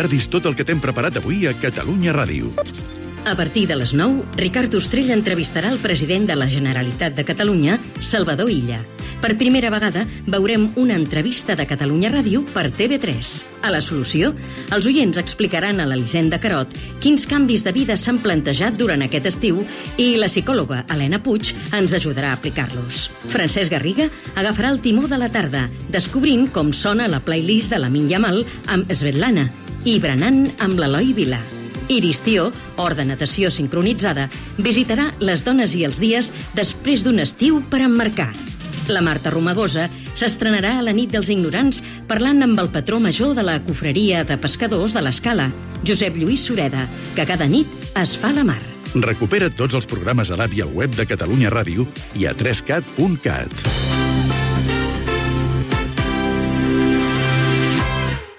perdis tot el que t'hem preparat avui a Catalunya Ràdio. A partir de les 9, Ricard Ostrell entrevistarà el president de la Generalitat de Catalunya, Salvador Illa. Per primera vegada veurem una entrevista de Catalunya Ràdio per TV3. A La Solució, els oients explicaran a l'Elisenda Carot quins canvis de vida s'han plantejat durant aquest estiu i la psicòloga Helena Puig ens ajudarà a aplicar-los. Francesc Garriga agafarà el timó de la tarda, descobrint com sona la playlist de Lamine Yamal amb Svetlana i berenant amb l'Eloi Vila. Iris Tió, hort de natació sincronitzada, visitarà les dones i els dies després d'un estiu per emmarcar. La Marta Romagosa s'estrenarà a la nit dels ignorants parlant amb el patró major de la cofreria de pescadors de l'Escala, Josep Lluís Sureda, que cada nit es fa la mar. Recupera tots els programes a l'app i al web de Catalunya Ràdio i a 3cat.cat.